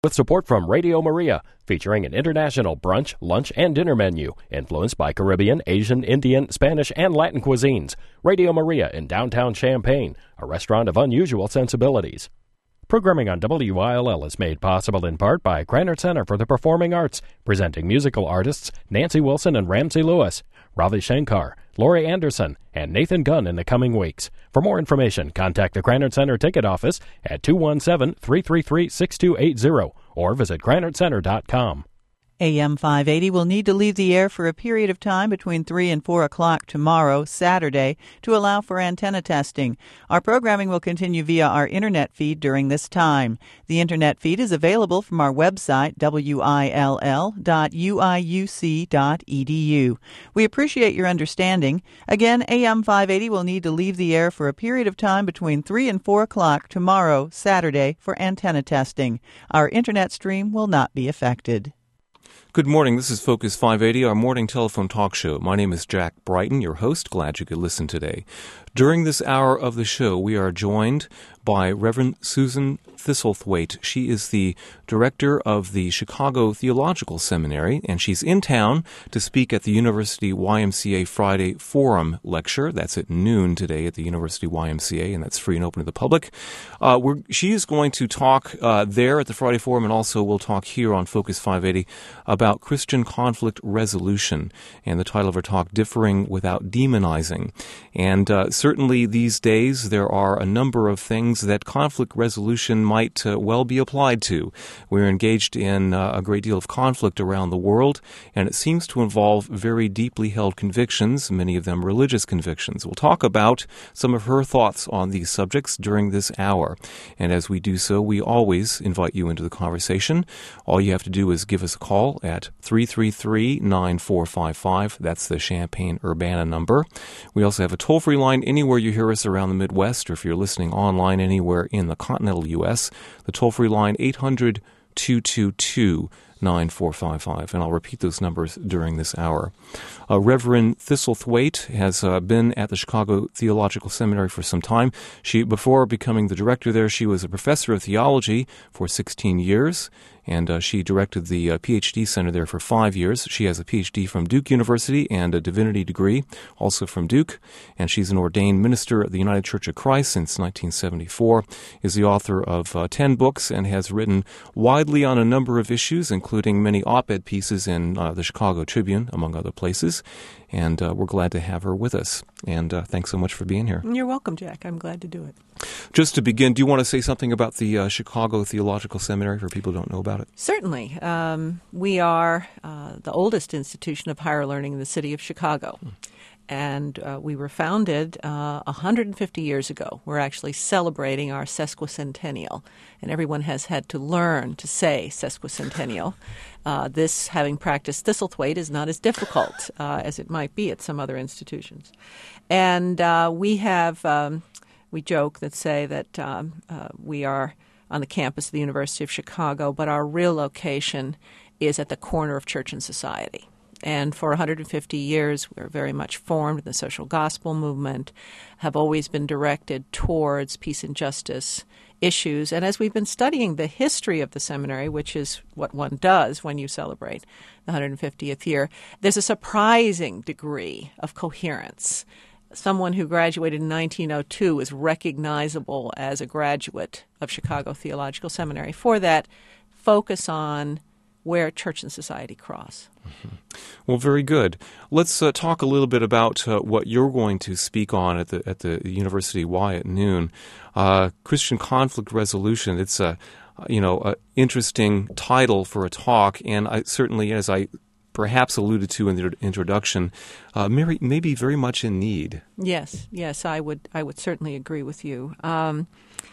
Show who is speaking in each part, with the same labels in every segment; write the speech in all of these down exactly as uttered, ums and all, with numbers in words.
Speaker 1: With support from Radio Maria, featuring an international brunch, lunch, and dinner menu influenced by Caribbean, Asian, Indian, Spanish, and Latin cuisines. Radio Maria in downtown Champaign, a restaurant of unusual sensibilities. Programming on W I L L is made possible in part by Granite Center for the Performing Arts, presenting musical artists Nancy Wilson and Ramsey Lewis, Ravi Shankar, Laurie Anderson, and Nathan Gunn in the coming weeks. For more information, contact the Granite Center ticket office at two one seven, three three three, six two eight zero or visit granite center dot com.
Speaker 2: A M five eighty will need to leave the air for a period of time between three and four o'clock tomorrow, Saturday, to allow for antenna testing. Our programming will continue via our Internet feed during this time. The Internet feed is available from our website, W I L L dot U I U C dot E D U. We appreciate your understanding. Again, A M five eighty will need to leave the air for a period of time between three and four o'clock tomorrow, Saturday, for antenna testing. Our Internet stream will not be affected.
Speaker 3: Good morning. This is Focus five eighty, our morning telephone talk show. My name is Jack Brighton, your host. Glad you could listen today. During this hour of the show, we are joined by Reverend Susan Thistlethwaite. She is the director of the Chicago Theological Seminary, and she's in town to speak at the University Y M C A Friday Forum lecture. That's at noon today at the University Y M C A, and that's free and open to the public. Uh, we're, she is going to talk uh, there at the Friday Forum, and also we'll talk here on Focus five eighty about Christian conflict resolution, and the title of her talk, Differing Without Demonizing. And uh, certainly these days there are a number of things that conflict resolution might uh, well be applied to. We're engaged in uh, a great deal of conflict around the world, and it seems to involve very deeply held convictions, many of them religious convictions. We'll talk about some of her thoughts on these subjects during this hour. And as we do so, we always invite you into the conversation. All you have to do is give us a call at three three three, nine four five five. That's the Champaign-Urbana number. We also have a toll-free line anywhere you hear us around the Midwest, or if you're listening online anywhere in the continental U S, the toll-free line eight hundred, two two two, nine four five five. And I'll repeat those numbers during this hour. Uh, Reverend Thistlethwaite has uh, been at the Chicago Theological Seminary for some time. She, before becoming the director there, she was a professor of theology for sixteen years. And uh, she directed the uh, P H D Center there for five years. She has a P H D from Duke University and a divinity degree, also from Duke. And she's an ordained minister at the United Church of Christ since nineteen seventy-four, is the author of uh, ten books, and has written widely on a number of issues, including many op-ed pieces in uh, the Chicago Tribune, among other places. And uh, we're glad to have her with us. And uh, thanks so much for being here.
Speaker 4: You're welcome, Jack. I'm glad to do it.
Speaker 3: Just to begin, do you want to say something about the uh, Chicago Theological Seminary for people who don't know about it?
Speaker 4: Certainly. Um, we are uh, the oldest institution of higher learning in the city of Chicago. Hmm. And uh, we were founded uh, one hundred fifty years ago. We're actually celebrating our sesquicentennial, and everyone has had to learn to say sesquicentennial. Uh, this, having practiced Thistlethwaite, is not as difficult uh, as it might be at some other institutions. And uh, we have, um, we joke that say that um, uh, we are on the campus of the University of Chicago, but our real location is at the corner of church and society. And for one hundred fifty years, we're very much formed in the social gospel movement, have always been directed towards peace and justice issues. And as we've been studying the history of the seminary, which is what one does when you celebrate the one hundred fiftieth year, there's a surprising degree of coherence. Someone who graduated in nineteen oh two is recognizable as a graduate of Chicago Theological Seminary. For that, focus on where church and society cross.
Speaker 3: Mm-hmm. Well, very good. Let's uh, talk a little bit about uh, what you're going to speak on at the at the University Y at noon. Uh, Christian conflict resolution. It's a you know a interesting title for a talk, and I certainly, as I perhaps alluded to in the introduction, uh, Mary may be very much in need.
Speaker 4: Yes, yes, I would I would certainly agree with you. Um,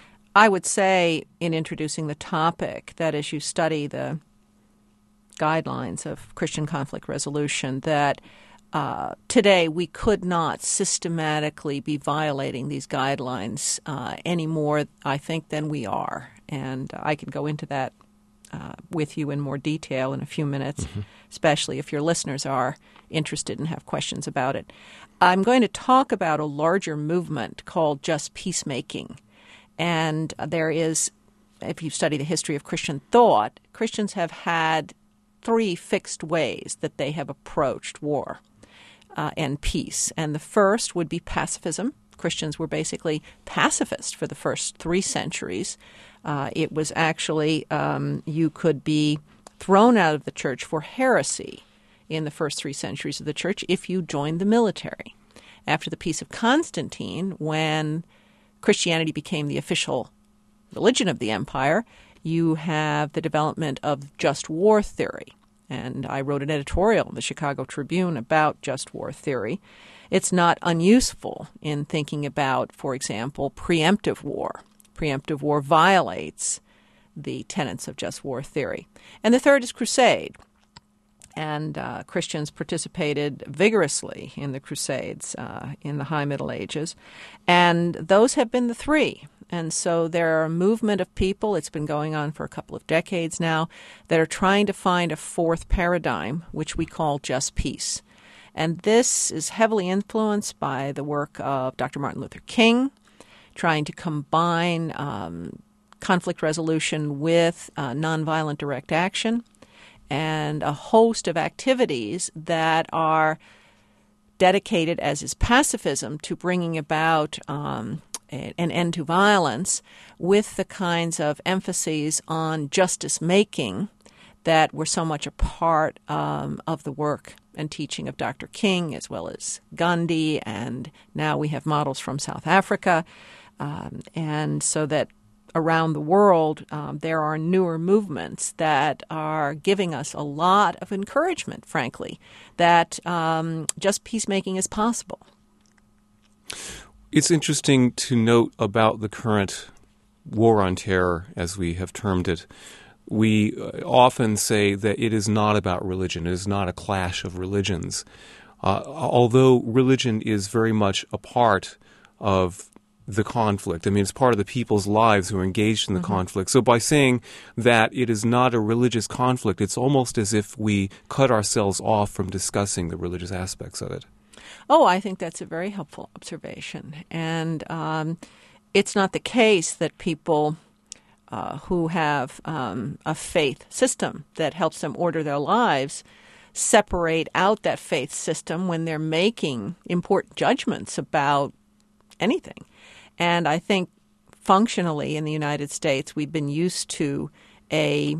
Speaker 4: I would say in introducing the topic that as you study the guidelines of Christian conflict resolution, that uh, today we could not systematically be violating these guidelines uh, any more, I think, than we are. And I can go into that uh, with you in more detail in a few minutes, mm-hmm. especially if your listeners are interested and have questions about it. I'm going to talk about a larger movement called just peacemaking. And there is if you study the history of Christian thought, Christians have had three fixed ways that they have approached war uh, and peace. And the first would be pacifism. Christians were basically pacifist for the first three centuries. Uh, it was actually, um, you could be thrown out of the church for heresy in the first three centuries of the church if you joined the military. After the Peace of Constantine, when Christianity became the official religion of the empire, you have the development of just war theory. And I wrote an editorial in the Chicago Tribune about just war theory. It's not unuseful in thinking about, for example, preemptive war. Preemptive war violates the tenets of just war theory. And the third is crusade. And uh, Christians participated vigorously in the Crusades uh, in the High Middle Ages. And those have been the three. And so there are a movement of people, it's been going on for a couple of decades now, that are trying to find a fourth paradigm, which we call just peace. And this is heavily influenced by the work of Doctor Martin Luther King, trying to combine um, conflict resolution with uh, nonviolent direct action, and a host of activities that are dedicated, as is pacifism, to bringing about um, an end to violence with the kinds of emphases on justice-making that were so much a part um, of the work and teaching of Doctor King, as well as Gandhi, and now we have models from South Africa. Um, and so that around the world, um, there are newer movements that are giving us a lot of encouragement, frankly, that um, just peacemaking is possible.
Speaker 3: It's interesting to note about the current war on terror, as we have termed it. We often say that it is not about religion. It is not a clash of religions. Uh, although religion is very much a part of the conflict. I mean, it's part of the people's lives who are engaged in the mm-hmm. conflict. So by saying that it is not a religious conflict, it's almost as if we cut ourselves off from discussing the religious aspects of it.
Speaker 4: Oh, I think that's a very helpful observation. And um, it's not the case that people uh, who have um, a faith system that helps them order their lives separate out that faith system when they're making important judgments about anything. And I think functionally in the United States, we've been used to a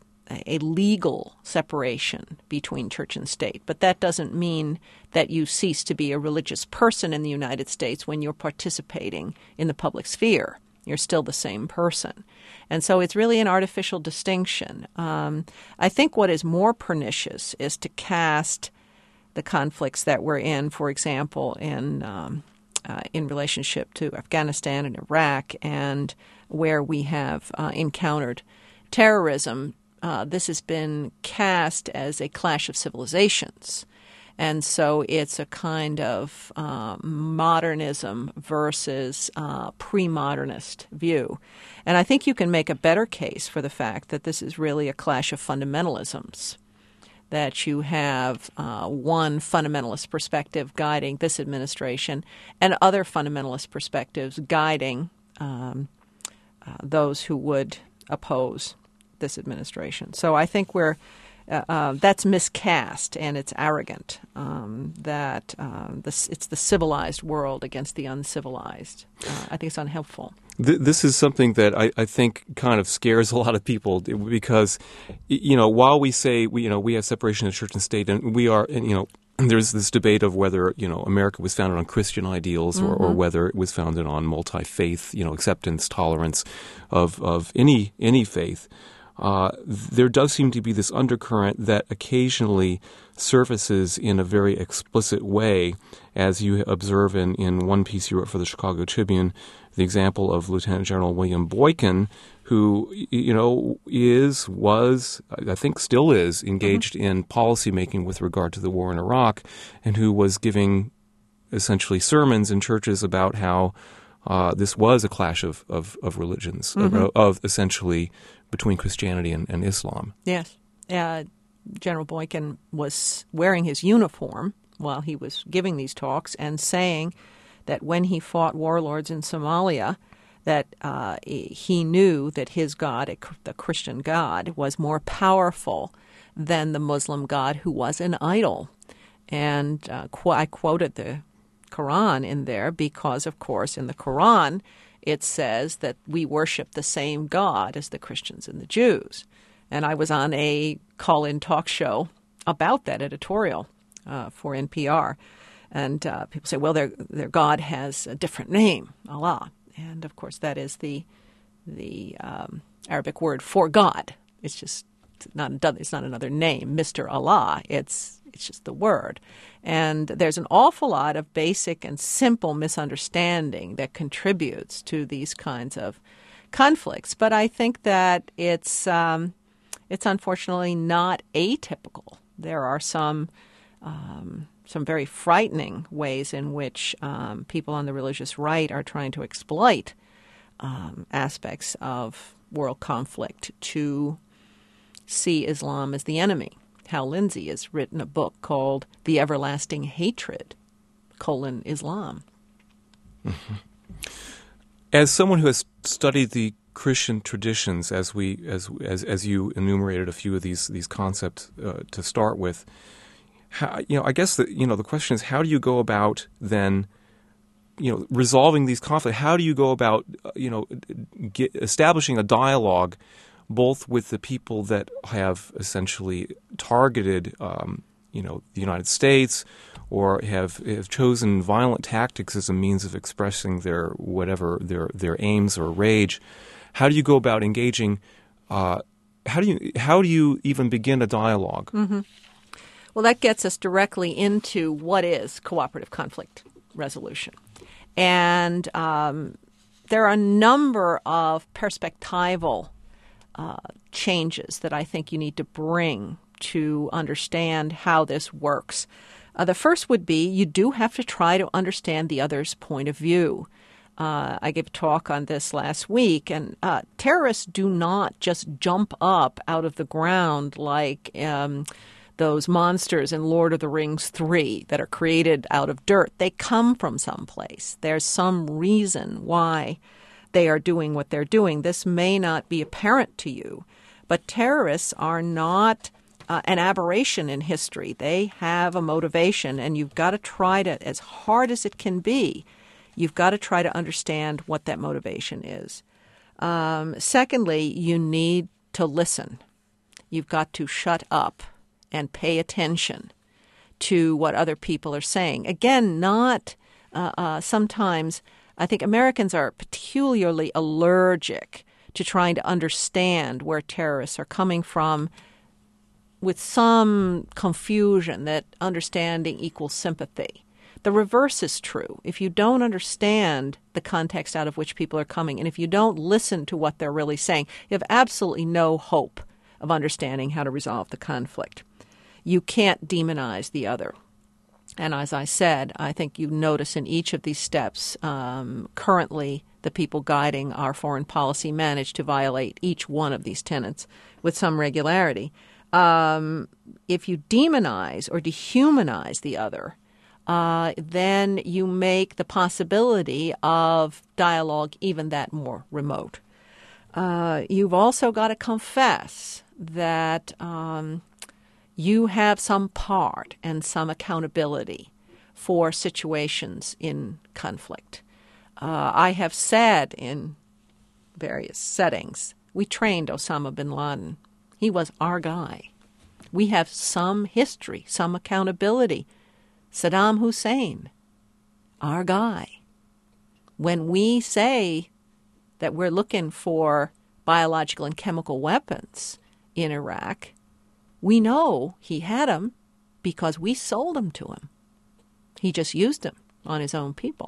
Speaker 4: a legal separation between church and state. But that doesn't mean that you cease to be a religious person in the United States when you're participating in the public sphere. You're still the same person. And so it's really an artificial distinction. Um, I think what is more pernicious is to cast the conflicts that we're in, for example, in um, uh, in relationship to Afghanistan and Iraq, and where we have uh, encountered terrorism. Uh, this has been cast as a clash of civilizations. And so it's a kind of uh, modernism versus uh, pre-modernist view. And I think you can make a better case for the fact that this is really a clash of fundamentalisms, that you have uh, one fundamentalist perspective guiding this administration and other fundamentalist perspectives guiding um, uh, those who would oppose this administration. So I think we're uh, uh, that's miscast, and it's arrogant um, that uh, this, it's the civilized world against the uncivilized. Uh, I think it's unhelpful.
Speaker 3: Th- this is something that I, I think kind of scares a lot of people because, you know, while we say we, you know, we have separation of church and state, and we are, and, you know, there's this debate of whether, you know, America was founded on Christian ideals or, mm-hmm. or whether it was founded on multi-faith, you know, acceptance, tolerance of of any any faith. Uh, there does seem to be this undercurrent that occasionally surfaces in a very explicit way, as you observe in, in one piece you wrote for the Chicago Tribune, the example of Lieutenant General William Boykin, who, you know, is, was, I think still is, engaged mm-hmm. in policymaking with regard to the war in Iraq, and who was giving essentially sermons in churches about how uh, this was a clash of, of, of religions, mm-hmm. of, of essentially between Christianity and, and Islam.
Speaker 4: Yes. Uh, General Boykin was wearing his uniform while he was giving these talks and saying that when he fought warlords in Somalia, that uh, he knew that his God, the Christian God, was more powerful than the Muslim God, who was an idol. And uh, qu- I quoted the Quran in there because, of course, in the Quran, it says that we worship the same God as the Christians and the Jews. And I was on a call-in talk show about that editorial uh, for N P R. And uh, people say, well, their their God has a different name, Allah. And, of course, that is the the um, Arabic word for God. It's just not it's not another name, Mister Allah. It's it's just the word. And there's an awful lot of basic and simple misunderstanding that contributes to these kinds of conflicts. But I think that it's um, it's unfortunately not atypical. There are some um, some very frightening ways in which um, people on the religious right are trying to exploit um, aspects of world conflict to see Islam as the enemy. Hal Lindsey has written a book called The Everlasting Hatred, colon, Islam.
Speaker 3: Mm-hmm. As someone who has studied the Christian traditions, as we as as as you enumerated a few of these these concepts uh, to start with, how, you know, I guess the you know the question is, how do you go about then, you know, resolving these conflicts? How do you go about uh, you know get, establishing a dialogue, both with the people that have essentially targeted, um, you know, the United States, or have, have chosen violent tactics as a means of expressing their whatever their their aims or rage? How do you go about engaging? Uh, how do you how do you even begin a dialogue?
Speaker 4: Mm-hmm. Well, that gets us directly into what is cooperative conflict resolution, and um, there are a number of perspectival Uh, changes that I think you need to bring to understand how this works. Uh, the first would be you do have to try to understand the other's point of view. Uh, I gave a talk on this last week, and uh, terrorists do not just jump up out of the ground like um, those monsters in Lord of the Rings three that are created out of dirt. They come from someplace. There's some reason why they are doing what they're doing. This may not be apparent to you, but terrorists are not uh, an aberration in history. They have a motivation, and you've got to try to, as hard as it can be, you've got to try to understand what that motivation is. Um, secondly, you need to listen. You've got to shut up and pay attention to what other people are saying. Again, not uh, uh, sometimes I think Americans are peculiarly allergic to trying to understand where terrorists are coming from, with some confusion that understanding equals sympathy. The reverse is true. If you don't understand the context out of which people are coming, and if you don't listen to what they're really saying, you have absolutely no hope of understanding how to resolve the conflict. You can't demonize the other. And as I said, I think you notice in each of these steps, um, currently the people guiding our foreign policy manage to violate each one of these tenets with some regularity. Um, if you demonize or dehumanize the other, uh, then you make the possibility of dialogue even that more remote. Uh, you've also got to confess that um, you have some part and some accountability for situations in conflict. Uh, I have said in various settings, we trained Osama bin Laden. He was our guy. We have some history, some accountability. Saddam Hussein, our guy. When we say that we're looking for biological and chemical weapons in Iraq, we know he had them because we sold them to him. He just used them on his own people.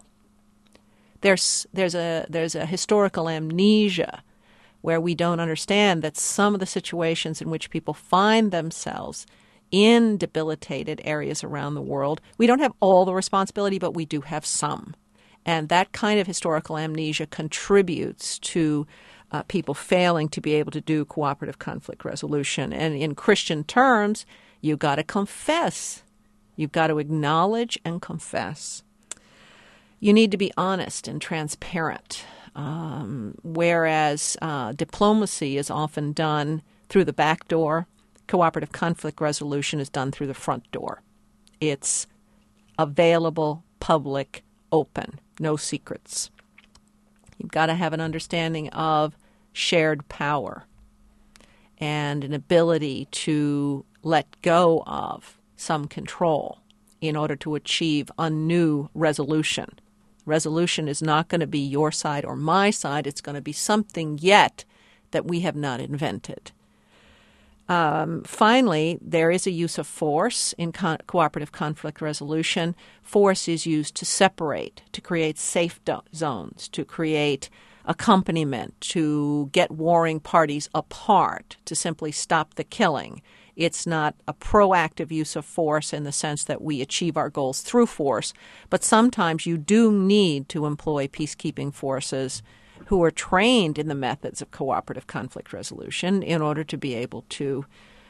Speaker 4: There's there's a there's a historical amnesia where we don't understand that some of the situations in which people find themselves in debilitated areas around the world, we don't have all the responsibility, but we do have some. And that kind of historical amnesia contributes to uh, people failing to be able to do cooperative conflict resolution. And in Christian terms, you've got to confess. You've got to acknowledge and confess. You need to be honest and transparent. Um, whereas uh, diplomacy is often done through the back door, cooperative conflict resolution is done through the front door. It's available, public, open, no secrets. You've got to have an understanding of shared power and an ability to let go of some control in order to achieve a new resolution. Resolution is not going to be your side or my side. It's going to be something yet that we have not invented. Um, finally, there is a use of force in co- cooperative conflict resolution. Force is used to separate, to create safe do- zones, to create accompaniment, to get warring parties apart, to simply stop the killing. It's not a proactive use of force in the sense that we achieve our goals through force, but sometimes you do need to employ peacekeeping forces who are trained in the methods of cooperative conflict resolution in order to be able to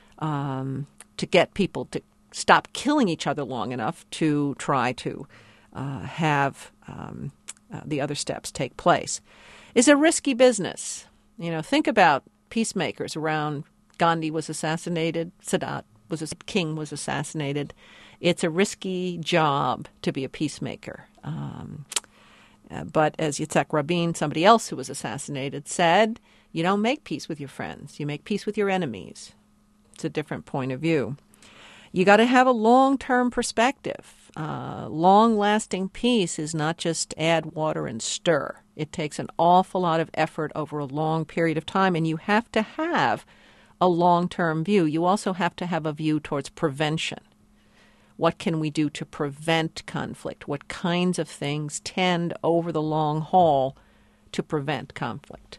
Speaker 4: um, to get people to stop killing each other long enough to try to uh, have um, uh, the other steps take place. It's a risky business. You know, think about peacemakers around Gandhi was assassinated, Sadat was a king was assassinated. It's a risky job to be a peacemaker. Um, uh, but as Yitzhak Rabin, somebody else who was assassinated, said, you don't make peace with your friends. You make peace with your enemies. It's a different point of view. You got to have a long-term perspective. Uh, long-lasting peace is not just add water and stir. It takes an awful lot of effort over a long period of time, and you have to have a long-term view. You also have to have a view towards prevention. What can we do to prevent conflict? What kinds of things tend over the long haul to prevent conflict?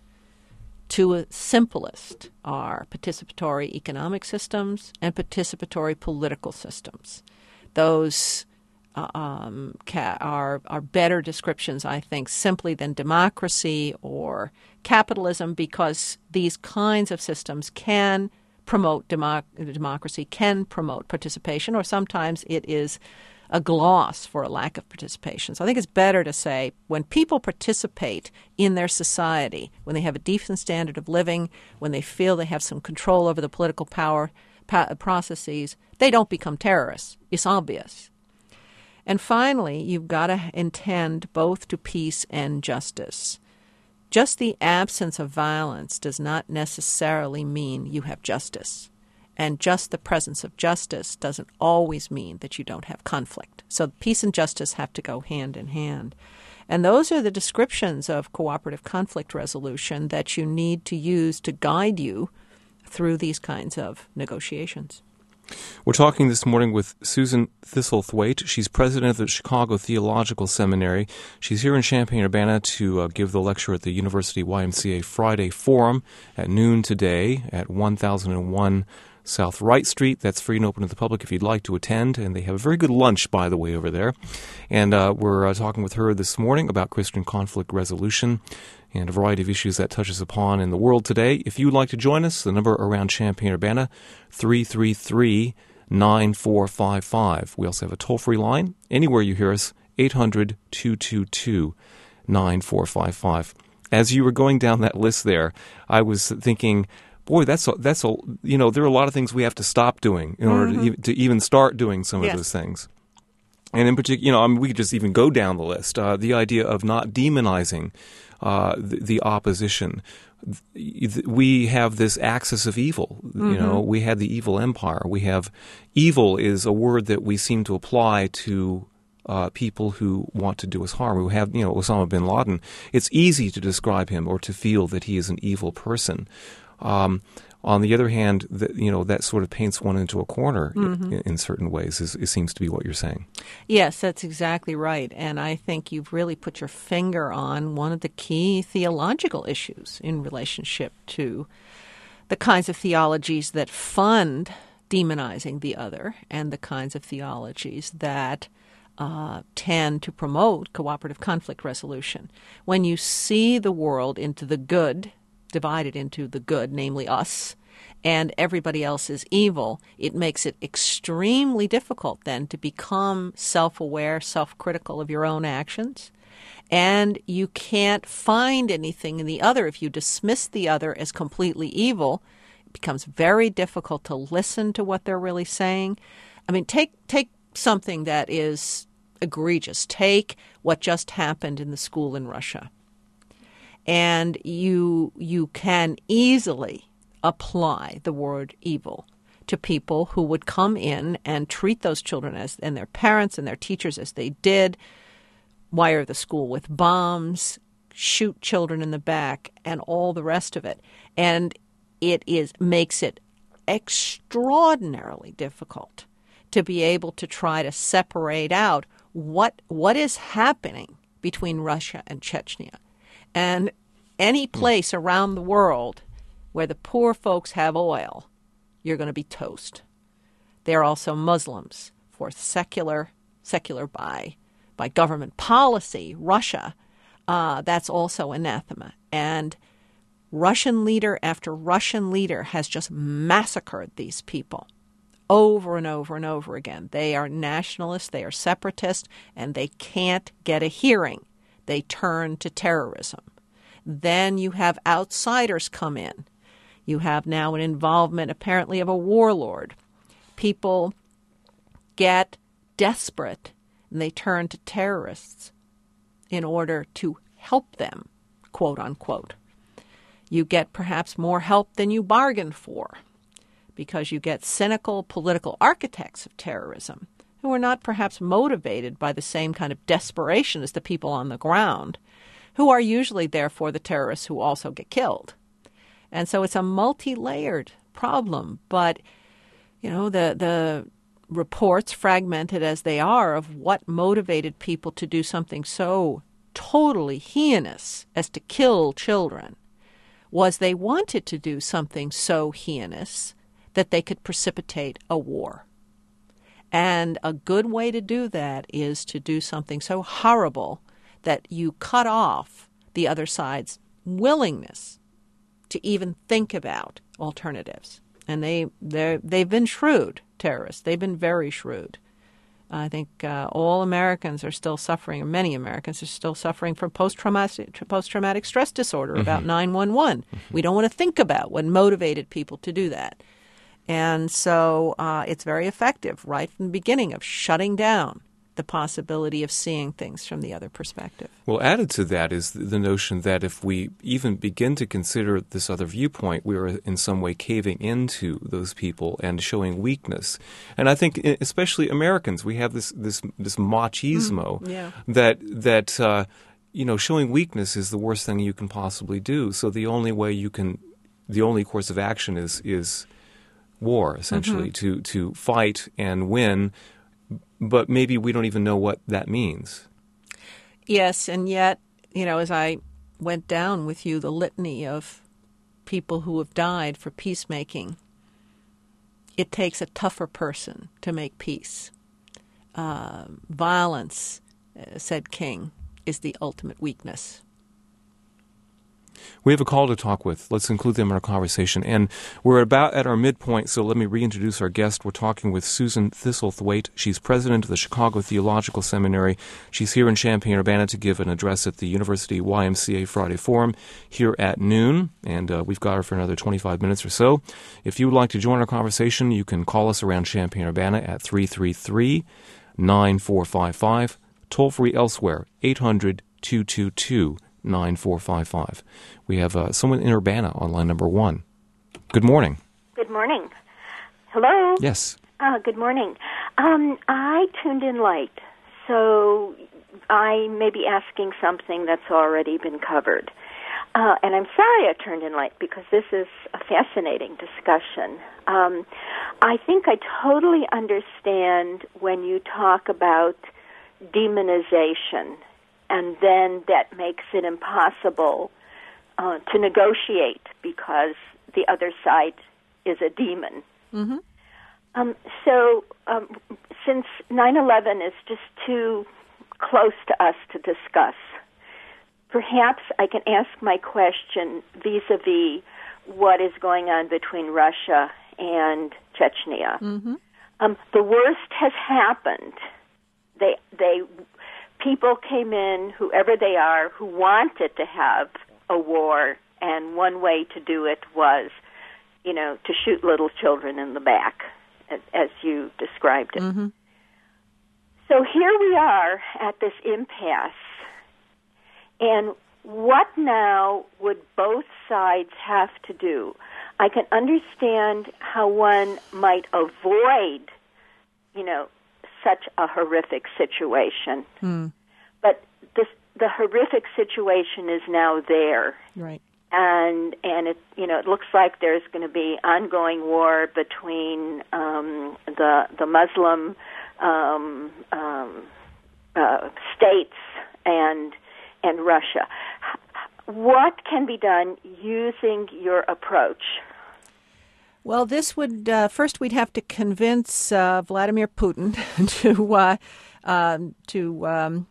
Speaker 4: Two simplest are participatory economic systems and participatory political systems. Those uh, um, ca- are, are better descriptions, I think, simply than democracy or capitalism, because these kinds of systems can promote democ- democracy, can promote participation, or sometimes it is a gloss for a lack of participation. So I think it's better to say when people participate in their society, when they have a decent standard of living, when they feel they have some control over the political power pa- processes, they don't become terrorists. It's obvious. And finally, you've got to intend both to peace and justice. Just the absence of violence does not necessarily mean you have justice. And just the presence of justice doesn't always mean that you don't have conflict. So peace and justice have to go hand in hand. And those are the descriptions of cooperative conflict resolution that you need to use to guide you through these kinds of negotiations.
Speaker 3: We're talking this morning with Susan Thistlethwaite. She's president of the Chicago Theological Seminary. She's here in Champaign-Urbana to uh, give the lecture at the University Y M C A Friday Forum at noon today at one thousand one South Wright Street. That's free and open to the public if you'd like to attend. And they have a very good lunch, by the way, over there. And uh, we're uh, talking with her this morning about Christian conflict resolution and a variety of issues that touches upon in the world today. If you'd like to join us, the number around Champaign-Urbana, three three three, nine four five five. We also have a toll-free line. Anywhere you hear us, eight hundred, two two two, nine four five five. As you were going down that list there, I was thinking, boy, that's a, that's a, you know, there are a lot of things we have to stop doing in order mm-hmm. to, to even start doing some yes. of those things. And in particular, you know, I mean, we could just even go down the list. Uh, the idea of not demonizing uh, the, the opposition. We have this axis of evil. Mm-hmm. You know, we had the evil empire. We have evil is a word that we seem to apply to uh, people who want to do us harm. We have, you know, Osama bin Laden. It's easy to describe him or to feel that he is an evil person. Um, on the other hand, the, you know, that sort of paints one into a corner mm-hmm. in, in certain ways, is, it seems to be what you're saying.
Speaker 4: Yes, that's exactly right. And I think you've really put your finger on one of the key theological issues in relationship to the kinds of theologies that fund demonizing the other and the kinds of theologies that uh, tend to promote cooperative conflict resolution. When you see the world into the good, divided into the good, namely us, and everybody else is evil, it makes it extremely difficult then to become self-aware, self-critical of your own actions, And you can't find anything in the other. If you dismiss the other as completely evil, it becomes very difficult to listen to what they're really saying. I mean, take take something that is egregious. Take what just happened in the school in Russia. And you you can easily apply the word evil to people who would come in and treat those children as and their parents and their teachers as they did, wire the school with bombs, shoot children in the back, and all the rest of it. And it is makes it extraordinarily difficult to be able to try to separate out what what is happening between Russia and Chechnya. And any place around the world where the poor folks have oil, you're going to be toast. They're also Muslims. For secular, secular by by government policy, Russia, uh, that's also anathema. And Russian leader after Russian leader has just massacred these people over and over and over again. They are nationalists, they are separatists, and they can't get a hearing. They turn to terrorism. Then you have outsiders come in. You have now an involvement, apparently, of a warlord. People get desperate, and they turn to terrorists in order to help them, quote unquote. You get perhaps more help than you bargained for, because you get cynical political architects of terrorism who are not perhaps motivated by the same kind of desperation as the people on the ground, who are usually, therefore, the terrorists who also get killed. And so it's a multi-layered problem. But, you know, the the reports, fragmented as they are, of what motivated people to do something so totally heinous as to kill children, was they wanted to do something so heinous that they could precipitate a war. And a good way to do that is to do something so horrible that you cut off the other side's willingness to even think about alternatives. And they, they've been shrewd, terrorists. They've been very shrewd. I think uh, all Americans are still suffering, or many Americans are still suffering from post-traumatic, post-traumatic stress disorder mm-hmm. about nine one one. Mm-hmm. We don't want to think about what motivated people to do that. And so uh, it's very effective right from the beginning of shutting down the possibility of seeing things from the other perspective.
Speaker 3: Well, added to that is the notion that if we even begin to consider this other viewpoint, we are in some way caving into those people and showing weakness. And I think, especially Americans, we have this this this machismo
Speaker 4: mm, yeah.
Speaker 3: that that uh, you know, showing weakness is the worst thing you can possibly do. So the only way you can, the only course of action is is war, essentially, mm-hmm. to to fight and win. But maybe we don't even know what that means.
Speaker 4: Yes, and yet, you know, as I went down with you the litany of people who have died for peacemaking, it takes a tougher person to make peace. Uh, violence, uh, said King, is the ultimate weakness.
Speaker 3: We have a call to talk with. Let's include them in our conversation. And we're about at our midpoint, so let me reintroduce our guest. We're talking with Susan Thistlethwaite. She's president of the Chicago Theological Seminary. She's here in Champaign-Urbana to give an address at the University Y M C A Friday Forum here at noon. And uh, we've got her for another twenty-five minutes or so. If you would like to join our conversation, you can call us around Champaign-Urbana at three three three, nine four five five. Toll free elsewhere, eight hundred, two two two, nine four five five. We have uh, someone in Urbana on line number one. Good morning.
Speaker 5: Good morning. Hello?
Speaker 3: Yes.
Speaker 5: Uh, good morning. Um, I tuned in late, so I may be asking something that's already been covered. Uh, and I'm sorry I turned in late because this is a fascinating discussion. Um, I think I totally understand when you talk about demonization, and then that makes it impossible uh, to negotiate because the other side is a demon.
Speaker 4: Mm-hmm.
Speaker 5: Um, so um, since nine eleven is just too close to us to discuss, perhaps I can ask my question vis-a-vis what is going on between Russia and Chechnya.
Speaker 4: Mm-hmm.
Speaker 5: Um, the worst has happened. They, they, people came in, whoever they are, who wanted to have a war, and one way to do it was, you know, to shoot little children in the back, as, as you described it.
Speaker 4: Mm-hmm.
Speaker 5: So here we are at this impasse, and what now would both sides have to do? I can understand how one might avoid, you know, such a horrific situation.
Speaker 4: Mm.
Speaker 5: But this, the horrific situation is now there.
Speaker 4: Right.
Speaker 5: And and it you know it looks like there's going to be ongoing war between um, the the Muslim um, um, uh, states and and Russia. What can be done using your approach?
Speaker 4: Well, this would, uh, first we'd have to convince uh, Vladimir Putin to uh, um, to um,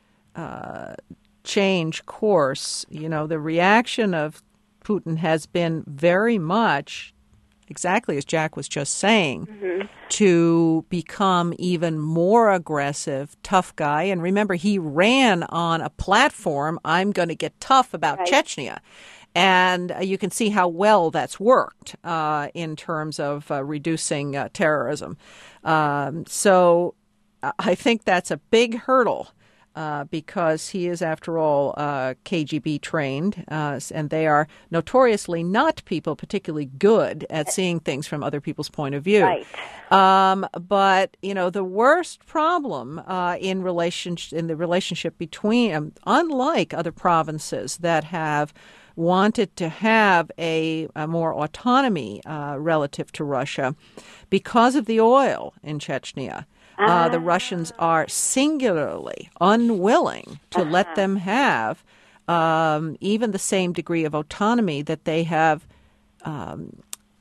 Speaker 4: uh, change course. You know, the reaction of Putin has been very much, exactly as Jack was just saying, mm-hmm. to become even more aggressive, tough guy. And remember, he ran on a platform, I'm going to get tough about
Speaker 5: right.
Speaker 4: Chechnya. And uh, you can see how well that's worked uh, in terms of uh, reducing uh, terrorism. Um, so I think that's a big hurdle uh, because he is, after all, uh, K G B trained, uh, and they are notoriously not people particularly good at seeing things from other people's point of view.
Speaker 5: Right.
Speaker 4: Um, but, you know, the worst problem uh, in, relationship, in the relationship between, um, unlike other provinces that have wanted to have a, a more autonomy uh, relative to Russia, because of the oil in Chechnya, uh, the Russians are singularly unwilling to
Speaker 5: uh-huh.
Speaker 4: let them have um, even the same degree of autonomy that they have um,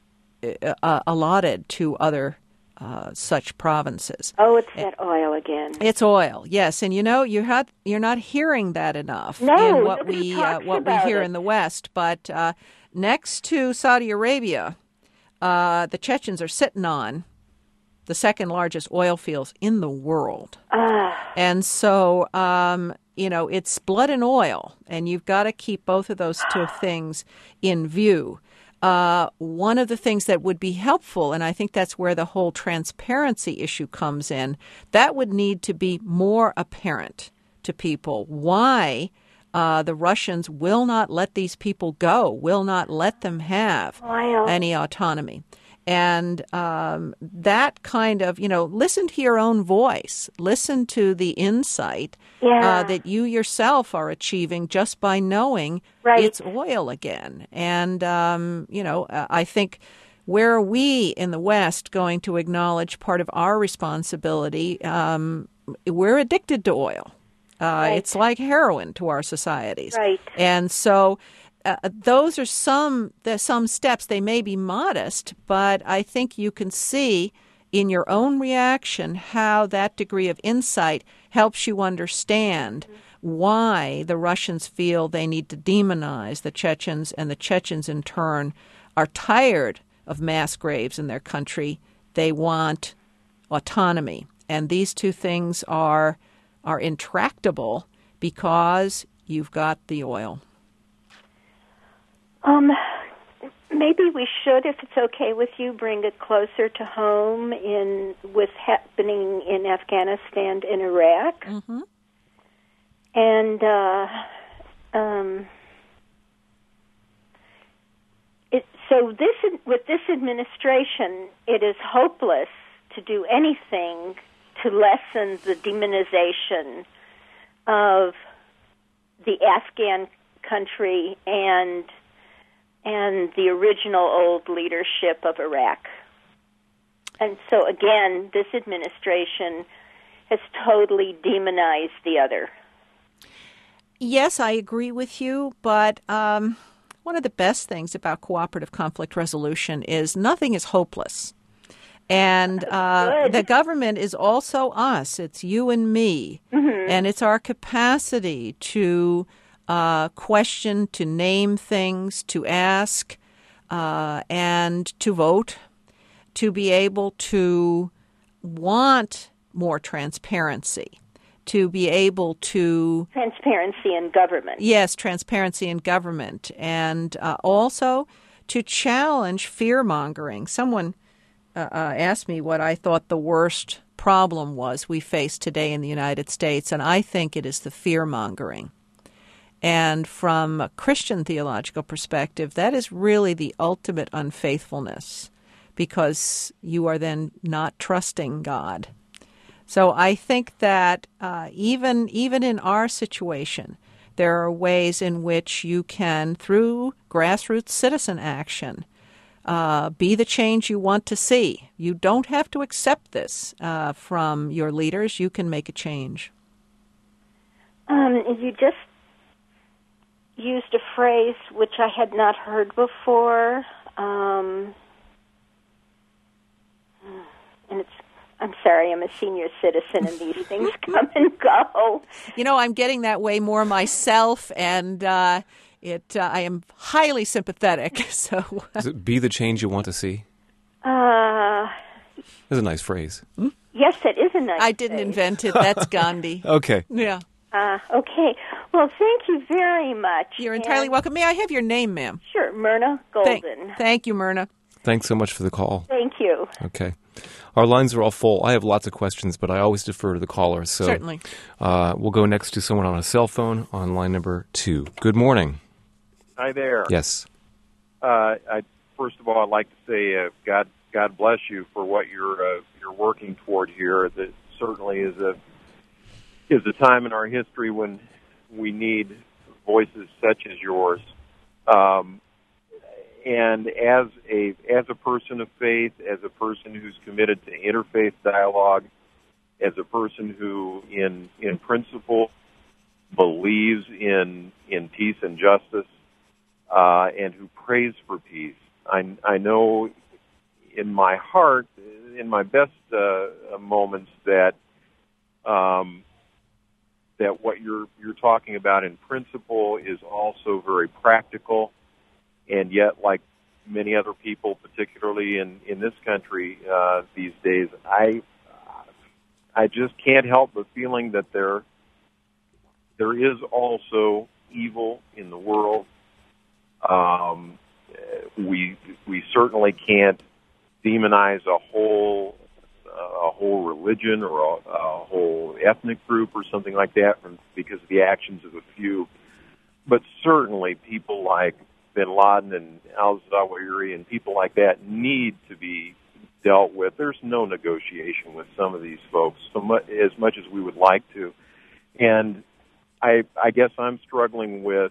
Speaker 4: uh, allotted to other uh, such provinces.
Speaker 5: Oh, it's that oil again.
Speaker 4: It's oil, yes, and you know you're not you're not hearing that enough
Speaker 5: no,
Speaker 4: in what we uh, what we hear
Speaker 5: it.
Speaker 4: in the West. But uh, next to Saudi Arabia, uh, the Chechens are sitting on the second largest oil fields in the world,
Speaker 5: uh.
Speaker 4: and so um, you know it's blood and oil, and you've got to keep both of those two things in view. Uh, one of the things that would be helpful, and I think that's where the whole transparency issue comes in, that would need to be more apparent to people why uh, the Russians will not let these people go, will not let them have
Speaker 5: wow.
Speaker 4: any autonomy. And um, that kind of, you know, listen to your own voice, listen to the insight
Speaker 5: yeah.
Speaker 4: uh, that you yourself are achieving just by knowing
Speaker 5: right.
Speaker 4: it's oil again. And, um, you know, I think where are we in the West going to acknowledge part of our responsibility? Um, we're addicted to oil. Uh,
Speaker 5: right.
Speaker 4: It's like heroin to our societies.
Speaker 5: Right.
Speaker 4: And so Uh, those are some the, some steps. They may be modest, but I think you can see in your own reaction how that degree of insight helps you understand why the Russians feel they need to demonize the Chechens, and the Chechens in turn are tired of mass graves in their country. They want autonomy, and these two things are are intractable because you've got the oil.
Speaker 5: Um, maybe we should, if it's okay with you, bring it closer to home in what's happening in Afghanistan and Iraq.
Speaker 4: Mm-hmm.
Speaker 5: And uh, um, it, so this with this administration, it is hopeless to do anything to lessen the demonization of the Afghan country and and the original old leadership of Iraq. And so, again, this administration has totally demonized the other.
Speaker 4: Yes, I agree with you, but um, one of the best things about cooperative conflict resolution is nothing is hopeless. And uh, the government is also us. It's you and me. Mm-hmm. And it's our capacity to Uh, question, to name things, to ask, uh, and to vote, to be able to want more transparency. to be able to...
Speaker 5: Transparency in government.
Speaker 4: Yes, transparency in government. And uh, also to challenge fear-mongering. Someone uh, uh, asked me what I thought the worst problem was we face today in the United States, and I think it is the fear-mongering. And from a Christian theological perspective, that is really the ultimate unfaithfulness, because you are then not trusting God. So I think that uh, even even in our situation, there are ways in which you can, through grassroots citizen action, uh, be the change you want to see. You don't have to accept this uh, from your leaders. You can make a change.
Speaker 5: Um, you just used a phrase which I had not heard before, um, and it's, I'm sorry, I'm a senior citizen and these things come and go.
Speaker 4: You know, I'm getting that way more myself, and uh, it. Uh, I am highly sympathetic. So,
Speaker 3: Is it be the change you want to see?
Speaker 5: Uh,
Speaker 3: That's a nice phrase.
Speaker 4: Hmm?
Speaker 5: Yes, it is a nice
Speaker 4: I didn't
Speaker 5: phrase.
Speaker 4: invent it. That's Gandhi.
Speaker 3: Okay.
Speaker 4: Yeah.
Speaker 5: Uh, okay. Well, thank you very much.
Speaker 4: You're entirely
Speaker 5: and
Speaker 4: welcome. May I have your name, ma'am?
Speaker 5: Sure, Myrna Golden.
Speaker 4: Thank, thank you, Myrna.
Speaker 3: Thanks so much for the call.
Speaker 5: Thank you.
Speaker 3: Okay. Our lines are all full. I have lots of questions, but I always defer to the callers. So,
Speaker 4: Certainly.
Speaker 3: Uh, we'll go next to someone on a cell phone on line number two. Good morning.
Speaker 6: Hi there.
Speaker 3: Yes.
Speaker 6: Uh, I, first of all, I'd like to say uh, God God bless you for what you're uh, you're working toward here. That certainly is a is a time in our history when we need voices such as yours. Um, and as a as a person of faith, as a person who's committed to interfaith dialogue, as a person who, in in principle, believes in in peace and justice, uh, and who prays for peace, I I know in my heart, in my best uh, moments, that um, that what you're you're talking about in principle is also very practical. And yet, like many other people, particularly in, in this country uh, these days, I I just can't help but feeling that there there is also evil in the world. Um, we we certainly can't demonize a whole a whole religion or a, a whole ethnic group or something like that from, because of the actions of a few. But certainly, people like Bin Laden and al-Zawahiri and people like that need to be dealt with. There's no negotiation with some of these folks, so much, as much as we would like to. And I, I guess I'm struggling with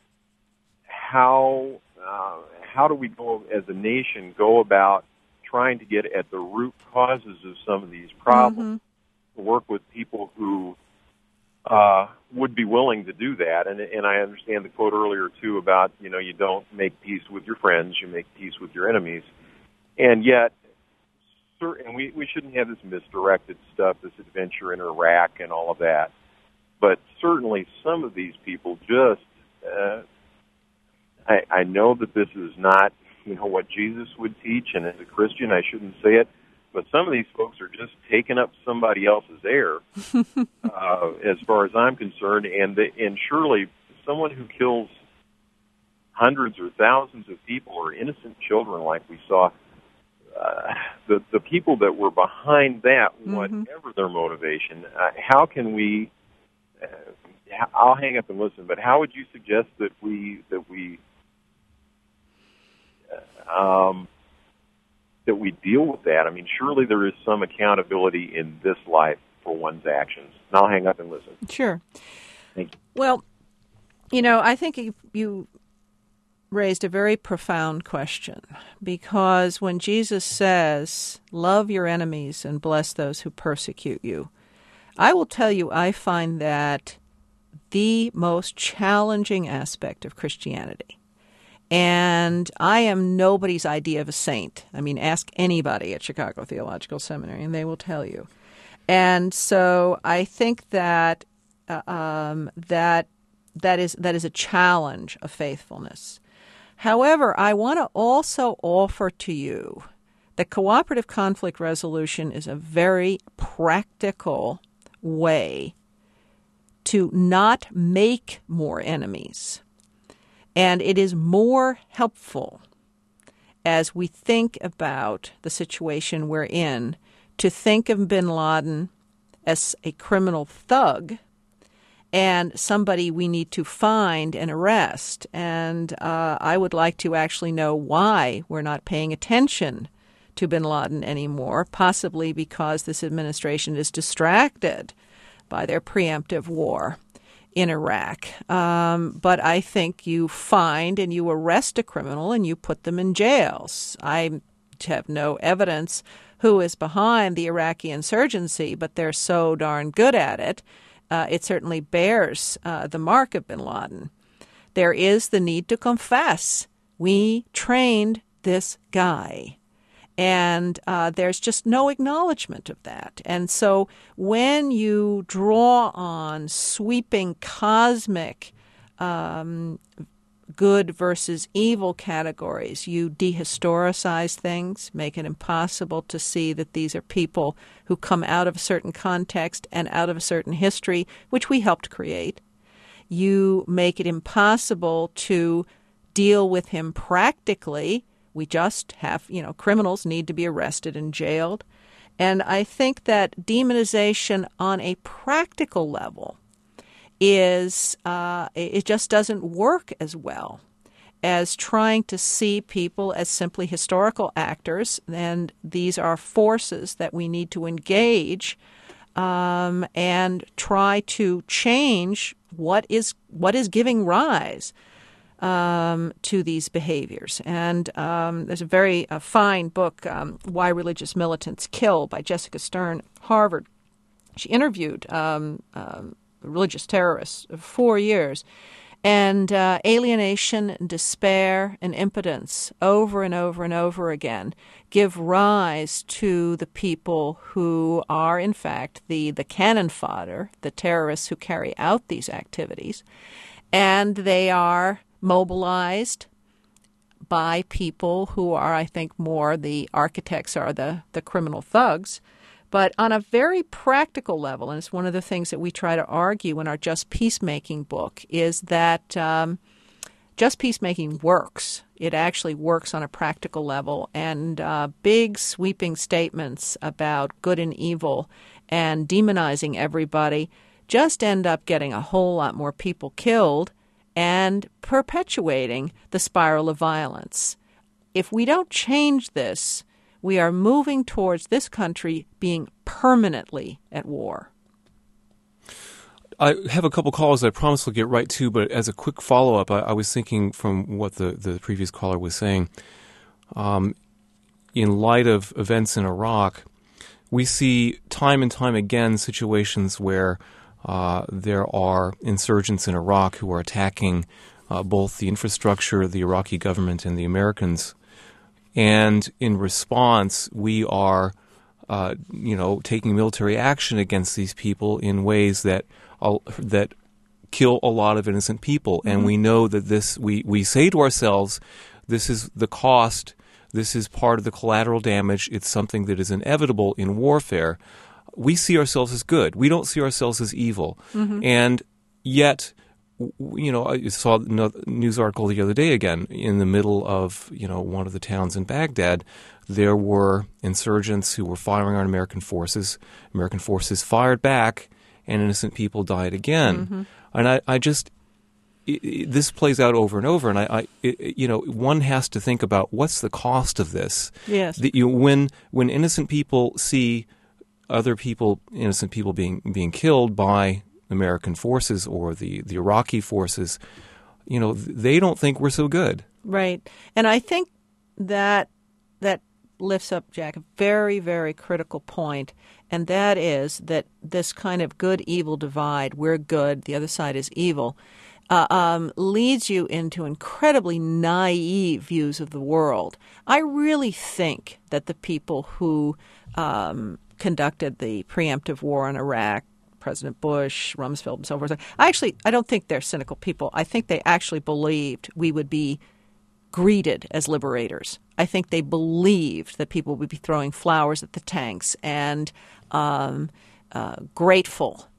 Speaker 6: how uh, how do we go as a nation go about trying to get at the root causes of some of these problems, mm-hmm. to work with people who Uh, would be willing to do that. And, and I understand the quote earlier, too, about, you know, you don't make peace with your friends, you make peace with your enemies. And yet, and we, we shouldn't have this misdirected stuff, this adventure in Iraq and all of that. But certainly some of these people just, uh, I, I know that this is not, you know, what Jesus would teach, and as a Christian I shouldn't say it, but some of these folks are just taking up somebody else's air, uh, as far as I'm concerned. And the, and surely someone who kills hundreds or thousands of people or innocent children, like we saw, uh, the the people that were behind that, mm-hmm. whatever their motivation, uh, how can we? Uh, I'll hang up and listen. But how would you suggest that we that we? Uh, um, that we deal with that? I mean, surely there is some accountability in this life for one's actions. And I'll hang up and listen.
Speaker 4: Sure.
Speaker 6: Thank you.
Speaker 4: Well, you know, I think you, you raised a very profound question, because when Jesus says, love your enemies and bless those who persecute you, I will tell you I find that the most challenging aspect of Christianity. And I am nobody's idea of a saint. I mean, ask anybody at Chicago Theological Seminary, and they will tell you. And so I think that uh, um, that that is that is a challenge of faithfulness. However, I want to also offer to you that cooperative conflict resolution is a very practical way to not make more enemies. And it is more helpful as we think about the situation we're in to think of bin Laden as a criminal thug and somebody we need to find and arrest. And uh, I would like to actually know why we're not paying attention to bin Laden anymore, possibly because this administration is distracted by their preemptive war in Iraq. Um, but I think you find and you arrest a criminal and you put them in jails. I have no evidence who is behind the Iraqi insurgency, but they're so darn good at it. Uh, it certainly bears uh, the mark of bin Laden. There is the need to confess. We trained this guy. And uh, there's just no acknowledgement of that. And so when you draw on sweeping cosmic um, good versus evil categories, you dehistoricize things, make it impossible to see that these are people who come out of a certain context and out of a certain history, which we helped create. You make it impossible to deal with him practically. We just have, you know, criminals need to be arrested and jailed. And I think that demonization on a practical level is, uh, it just doesn't work as well as trying to see people as simply historical actors. And these are forces that we need to engage um, and try to change what is what is giving rise Um, to these behaviors. And um, there's a very uh, fine book, um, Why Religious Militants Kill, by Jessica Stern, Harvard. She interviewed um, um, religious terrorists for four years. And uh, alienation, despair, and impotence over and over and over again give rise to the people who are, in fact, the, the cannon fodder, the terrorists who carry out these activities. And they are mobilized by people who are, I think, more the architects are the, the criminal thugs. But on a very practical level, and it's one of the things that we try to argue in our Just Peacemaking book, is that um, just peacemaking works. It actually works on a practical level. And uh, big sweeping statements about good and evil and demonizing everybody just end up getting a whole lot more people killed and perpetuating the spiral of violence. If we don't change this, we are moving towards this country being permanently at war.
Speaker 3: I have a couple calls I promise we'll get right to, but as a quick follow-up, I, I was thinking from what the, the previous caller was saying, um, in light of events in Iraq, we see time and time again situations where Uh, there are insurgents in Iraq who are attacking uh, both the infrastructure, the Iraqi government, and the Americans. And in response, we are, uh, you know, taking military action against these people in ways that uh, that kill a lot of innocent people. Mm-hmm. And we know that this, we, we say to ourselves, this is the cost, this is part of the collateral damage, it's something that is inevitable in warfare. We see ourselves as good. We don't see ourselves as evil. Mm-hmm. And yet, you know, I saw a news article the other day again, in the middle of, you know, one of the towns in Baghdad, there were insurgents who were firing on American forces. American forces fired back, and innocent people died again. Mm-hmm. And I, I just, it, it, this plays out over and over. And I, I it, you know, one has to think about what's the cost of this.
Speaker 4: Yes.
Speaker 3: The, you, when when innocent people see other people, innocent people being being killed by American forces or the, the Iraqi forces, you know, they don't think we're so good.
Speaker 4: Right. And I think that that lifts up, Jack, a very, very critical point, and that is that this kind of good-evil divide, we're good, the other side is evil, uh, um, leads you into incredibly naive views of the world. I really think that the people who um, conducted the preemptive war in Iraq, President Bush, Rumsfeld, and so forth. I actually, I don't think they're cynical people. I think they actually believed we would be greeted as liberators. I think they believed that people would be throwing flowers at the tanks and um, uh, grateful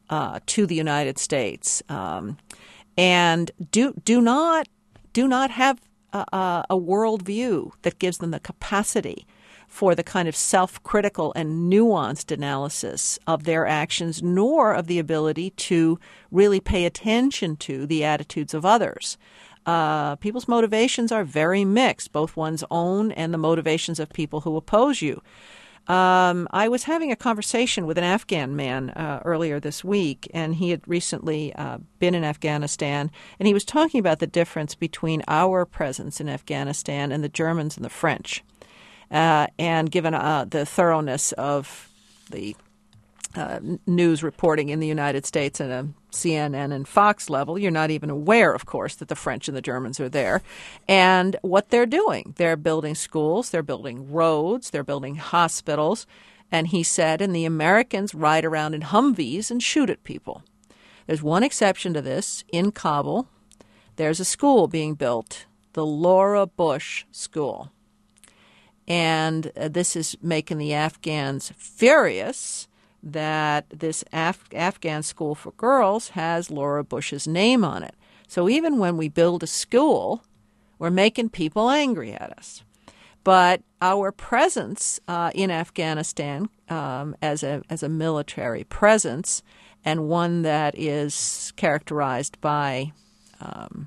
Speaker 4: uh, to the United States, um, and do do not do not have a, a worldview that gives them the capacity for the kind of self-critical and nuanced analysis of their actions, nor of the ability to really pay attention to the attitudes of others. Uh, people's motivations are very mixed, both one's own and the motivations of people who oppose you. Um, I was having a conversation with an Afghan man uh, earlier this week, and he had recently uh, been in Afghanistan, and he was talking about the difference between our presence in Afghanistan and the Germans and the French. Uh, and given uh, the thoroughness of the uh, news reporting in the United States at a C N N and Fox level, you're not even aware, of course, that the French and the Germans are there. And what they're doing, they're building schools, they're building roads, they're building hospitals. And he said, and the Americans ride around in Humvees and shoot at people. There's one exception to this. In Kabul, there's a school being built, the Laura Bush School. And uh, this is making the Afghans furious that this Af- Afghan school for girls has Laura Bush's name on it. So even when we build a school, we're making people angry at us. But our presence uh, in Afghanistan um, as a as a military presence, and one that is characterized by um,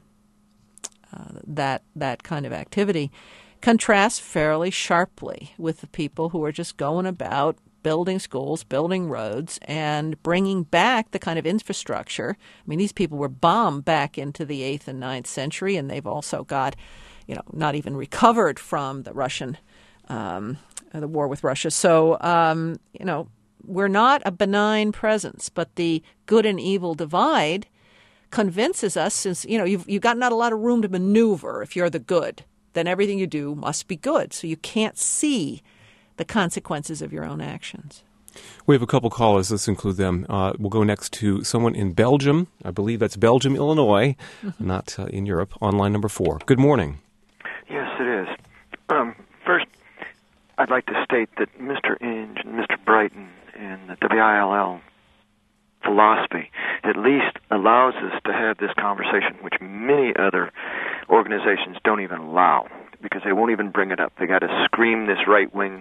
Speaker 4: uh, that that kind of activity, contrasts fairly sharply with the people who are just going about building schools, building roads, and bringing back the kind of infrastructure. I mean, these people were bombed back into the eighth and ninth century, and they've also got, you know, not even recovered from the Russian, um, the war with Russia. So, um, you know, we're not a benign presence, but the good and evil divide convinces us, since, you know, you've, you've got not a lot of room to maneuver if you're the good, then everything you do must be good. So you can't see the consequences of your own actions.
Speaker 3: We have a couple callers. Let's include them. Uh, we'll go next to someone in Belgium. I believe that's Belgium, Illinois, mm-hmm. not uh, in Europe. On line number four. Good morning.
Speaker 7: Yes, it is. Um, first, I'd like to state that Mister Inge and Mister Brighton and the W I L L philosophy at least allows us to have this conversation, which many other organizations don't even allow, because they won't even bring it up. They got to scream this right-wing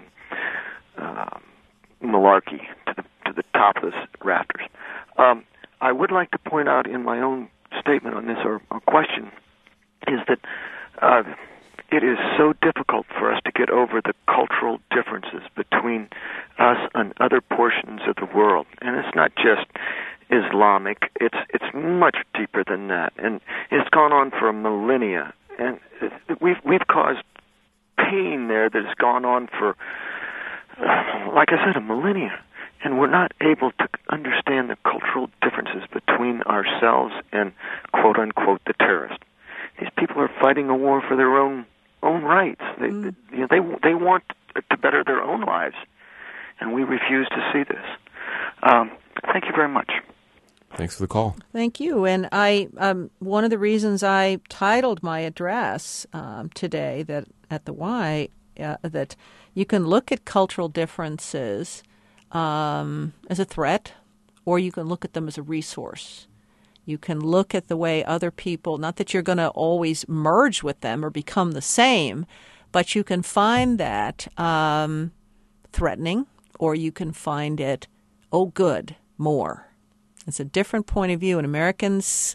Speaker 7: uh, malarkey to the to the top of the rafters. Um, I would like to point out in my own statement on this, or, or question, is that uh, it is so difficult for us to get over the cultural differences between us and other portions of the world. And it's not just Islamic. It's it's much deeper than that. And it's gone on for millennia. And we've we've caused pain there that has gone on for, uh, like I said, a millennia. And we're not able to understand the cultural differences between ourselves and, quote-unquote, the terrorists. These people are fighting a war for their own own rights. They, mm. they, you know, they, they want to better their own lives, and we refuse to see this. Um, thank you very much.
Speaker 3: Thanks for the call.
Speaker 4: Thank you. And I, um, one of the reasons I titled my address um, today that at the Y, uh, that you can look at cultural differences um, as a threat, or you can look at them as a resource. You can look at the way other people, not that you're going to always merge with them or become the same, but you can find that um, threatening, or you can find it, oh, good, more. It's a different point of view, and Americans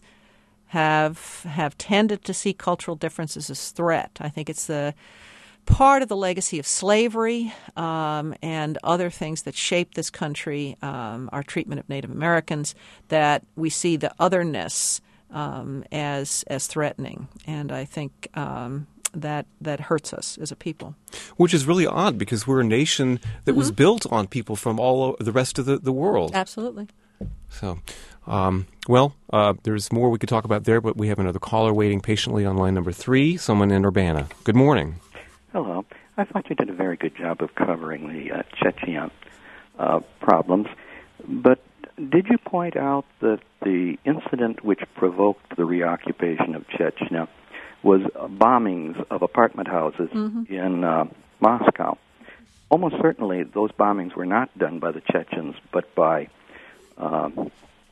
Speaker 4: have have tended to see cultural differences as threat. I think it's the part of the legacy of slavery um, and other things that shaped this country, um, our treatment of Native Americans, that we see the otherness um, as as threatening, and I think um, that that hurts us as a people.
Speaker 3: Which is really odd, because we're a nation that mm-hmm. was built on people from all over the rest of the, the world.
Speaker 4: Absolutely.
Speaker 3: So, um, well, uh, there's more we could talk about there, but we have another caller waiting patiently on line number three, someone in Urbana. Good morning.
Speaker 8: Hello. I thought you did a very good job of covering the uh, Chechen uh, problems, but did you point out that the incident which provoked the reoccupation of Chechnya was bombings of apartment houses mm-hmm. in uh, Moscow? Almost certainly those bombings were not done by the Chechens, but by um,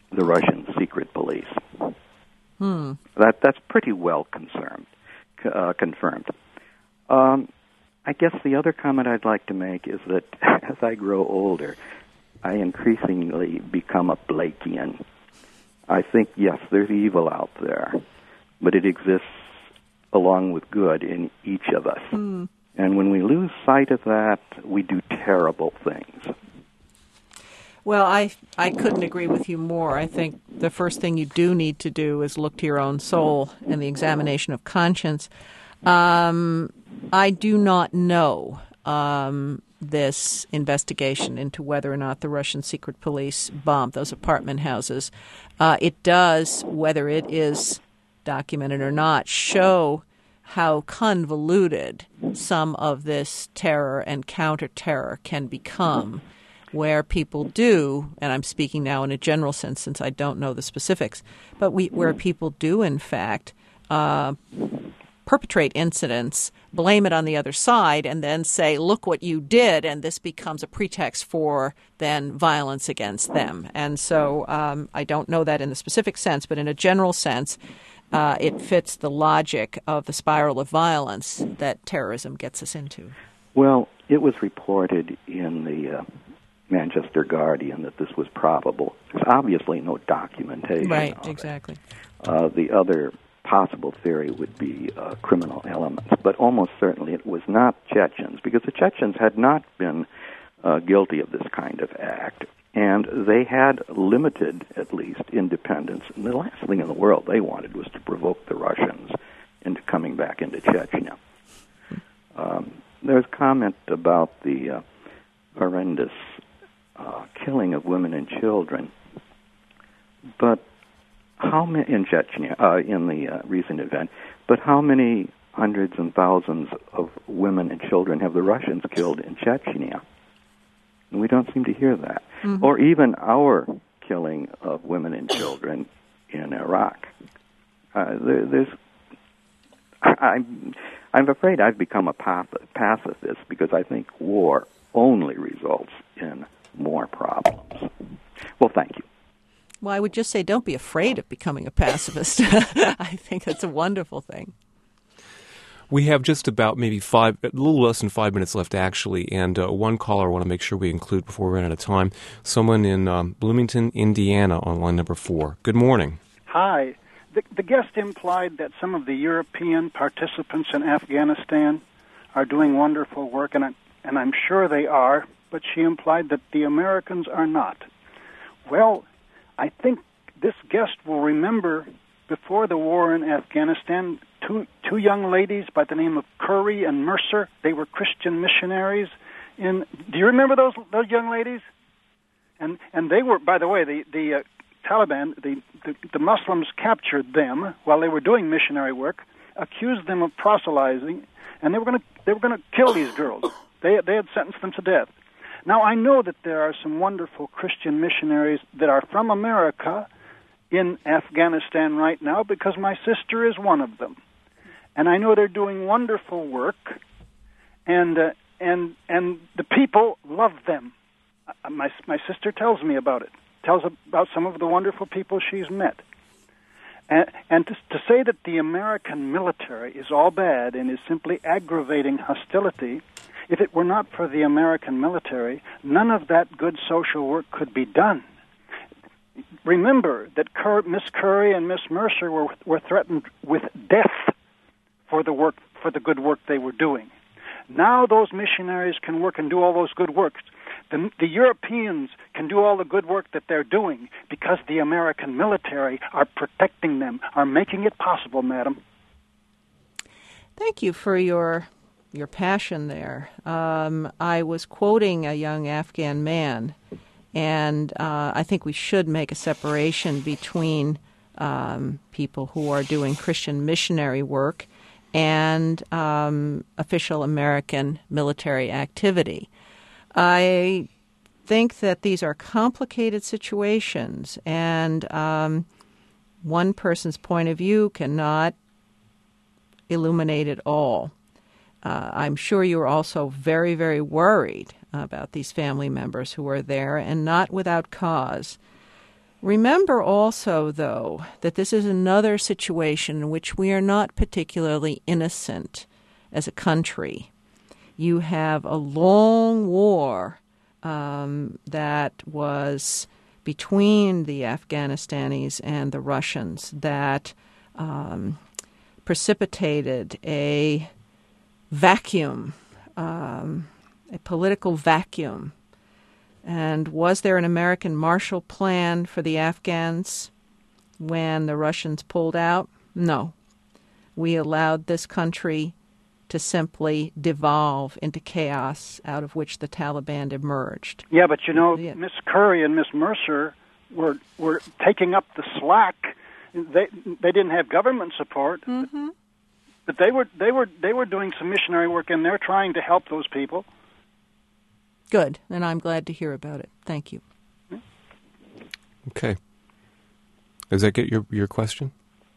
Speaker 8: the Russian secret police.
Speaker 4: Hmm.
Speaker 8: That that's pretty well confirmed. Uh, confirmed. Um, I guess the other comment I'd like to make is that as I grow older, I increasingly become a Blakean. I think, yes, there's evil out there, but it exists along with good in each of us.
Speaker 4: Hmm.
Speaker 8: And when we lose sight of that, we do terrible things.
Speaker 4: Well, I I couldn't agree with you more. I think the first thing you do need to do is look to your own soul and the examination of conscience. Um, I do not know um, this investigation into whether or not the Russian secret police bombed those apartment houses. Uh, it does, whether it is documented or not, show how convoluted some of this terror and counter-terror can become, where people do, and I'm speaking now in a general sense since I don't know the specifics, but we, where people do, in fact, uh, perpetrate incidents, blame it on the other side, and then say, look what you did, and this becomes a pretext for then violence against them. And so um, I don't know that in the specific sense, but in a general sense, uh, it fits the logic of the spiral of violence that terrorism gets us into.
Speaker 8: Well, it was reported in the uh, Manchester Guardian that this was probable. There's obviously no documentation.
Speaker 4: Right,
Speaker 8: of
Speaker 4: exactly.
Speaker 8: It. Uh, the other possible theory would be uh, criminal elements, but almost certainly it was not Chechens, because the Chechens had not been uh, guilty of this kind of act, and they had limited, at least, independence. And the last thing in the world they wanted was to provoke the Russians into coming back into Chechnya. Um, there's comment about the uh, horrendous uh, killing of women and children, but how many in Chechnya, uh, in the uh, recent event, but how many hundreds and thousands of women and children have the Russians killed in Chechnya? And we don't seem to hear that. Mm-hmm. Or even our killing of women and children in Iraq. Uh, there, there's, I, I'm, I'm afraid I've become a pacifist because I think war only results in more problems. Well, thank you.
Speaker 4: Well, I would just say don't be afraid of becoming a pacifist. I think that's a wonderful thing.
Speaker 3: We have just about maybe five, a little less than five minutes left, actually, and uh, one caller I want to make sure we include before we run out of time. Someone in um, Bloomington, Indiana, on line number four. Good morning.
Speaker 9: Hi. The, the guest implied that some of the European participants in Afghanistan are doing wonderful work, and, I, and I'm sure they are, but she implied that the Americans are not. Well, I think this guest will remember before the war in Afghanistan, two two young ladies by the name of Curry and Mercer. They were Christian missionaries. In do you remember those those young ladies? And and they were, by the way, the the uh, Taliban, the, the the Muslims captured them while they were doing missionary work, accused them of proselytizing, and they were going to they were going to kill these girls. They they had sentenced them to death. Now, I know that there are some wonderful Christian missionaries that are from America in Afghanistan right now because my sister is one of them. And I know they're doing wonderful work, and uh, and and the people love them. Uh, my my sister tells me about it, tells about some of the wonderful people she's met. And, and to, to say that the American military is all bad and is simply aggravating hostility, if it were not for the American military, none of that good social work could be done. Remember that Cur- Miss Curry and Miss Mercer were were threatened with death for the work for the good work they were doing. Now those missionaries can work and do all those good works. The, the Europeans can do all the good work that they're doing because the American military are protecting them, are making it possible, madam.
Speaker 4: Thank you for your your passion there. Um, I was quoting a young Afghan man, and uh, I think we should make a separation between um, people who are doing Christian missionary work and um, official American military activity. I think that these are complicated situations, and um, one person's point of view cannot illuminate it all. Uh, I'm sure you're also very, very worried about these family members who are there, and not without cause. Remember also, though, that this is another situation in which we are not particularly innocent as a country. You have a long war um, that was between the Afghanistanis and the Russians that um, precipitated a vacuum, um, a political vacuum. And was there an American Marshall Plan for the Afghans when the Russians pulled out? No. We allowed this country to simply devolve into chaos out of which the Taliban emerged.
Speaker 9: Yeah, but you know,
Speaker 4: Yeah.
Speaker 9: Miss Curry and Miss Mercer were were taking up the slack. They they didn't have government support,
Speaker 4: Mm-hmm.
Speaker 9: but they were they were they were doing some missionary work in there, trying to help those people.
Speaker 4: Good, and I'm glad to hear about it. Thank you.
Speaker 3: Okay. Does that get your, your question?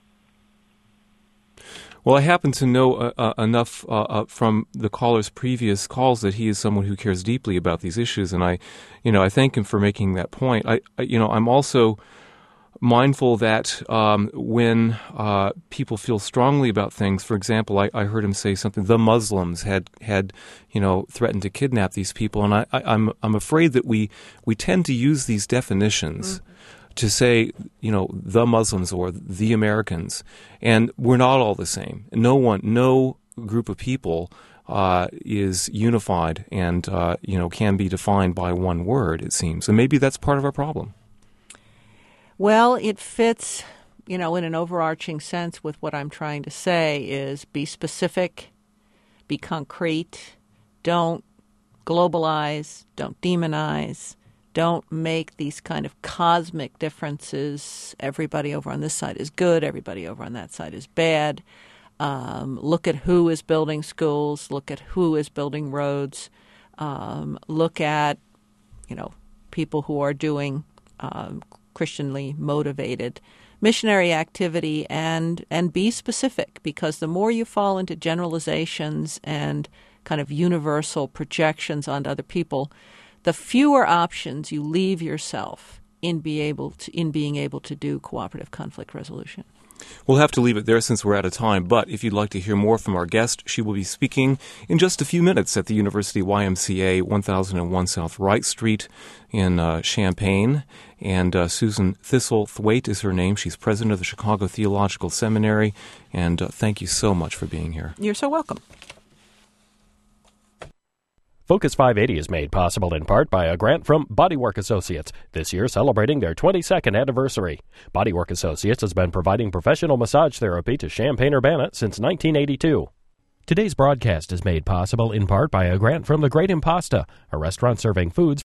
Speaker 3: Well, I happen to know uh, uh, enough uh, uh, from the caller's previous calls that he is someone who cares deeply about these issues, and I, you know, I thank him for making that point. I, I you know, I'm also mindful that um, when uh, people feel strongly about things, for example, I, I heard him say something. The Muslims had had, you know, threatened to kidnap these people, and I, I, I'm I'm afraid that we we tend to use these definitions. Mm-hmm. To say, you know, the Muslims or the Americans, and we're not all the same. No one, no group of people uh, is unified and, uh, you know, can be defined by one word, it seems. And maybe that's part of our problem.
Speaker 4: Well, it fits, you know, in an overarching sense with what I'm trying to say is be specific, be concrete, don't globalize, don't demonize. Don't make these kind of cosmic differences. Everybody over on this side is good. Everybody over on that side is bad. Um, look at who is building schools. Look at who is building roads. Um, look at, you know, people who are doing um, Christianly motivated missionary activity, and and be specific, because the more you fall into generalizations and kind of universal projections onto other people, the fewer options you leave yourself in be able to, in being able to do cooperative conflict resolution.
Speaker 3: We'll have to leave it there since we're out of time, but if you'd like to hear more from our guest, she will be speaking in just a few minutes at the University Y M C A, one thousand one South Wright Street in uh, Champaign. And uh, Susan Thistle-Thwaite is her name. She's president of the Chicago Theological Seminary. And uh, thank you so much for being here.
Speaker 4: You're so welcome.
Speaker 1: Focus five eighty is made possible in part by a grant from Bodywork Associates, this year celebrating their twenty-second anniversary. Bodywork Associates has been providing professional massage therapy to Champaign-Urbana since nineteen eighty-two. Today's broadcast is made possible in part by a grant from The Great Impasta, a restaurant serving foods